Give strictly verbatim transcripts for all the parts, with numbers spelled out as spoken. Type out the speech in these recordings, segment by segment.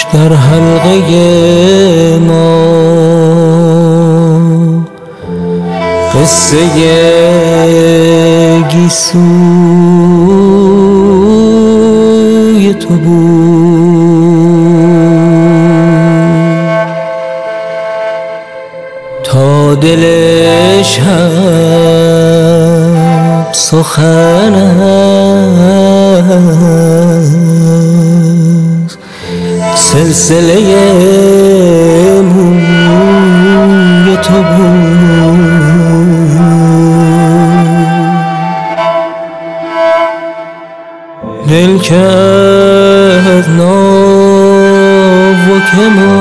در حلقه ما قصه گیسوی تو بود تا دل شب سخن است سلسله موی تو بود دل کرد ناو و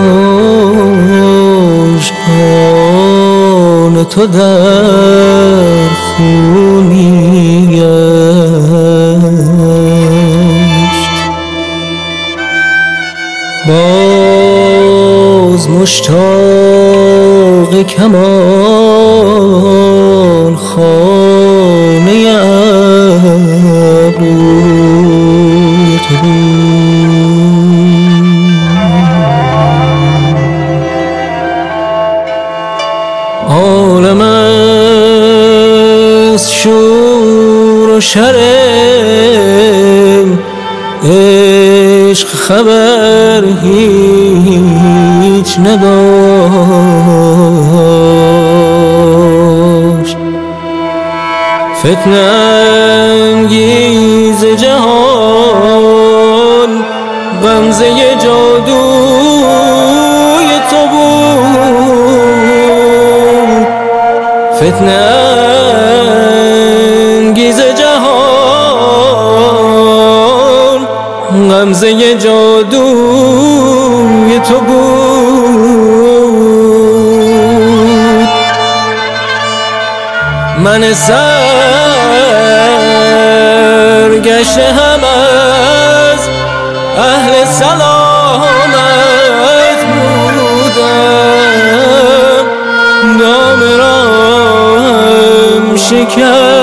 کماشکان تو در خونی گشت باز مشتاق کمان خانه ابروی تو عالم از شور و شرم عشق خبر هیچ نداشت فتنه انگیز جهان غمزه جادوی تو بود فتنه انگیز جهان غمزه جادوی تو بود من سرگشته هم از اهل سلامت بودم دام راهم شکست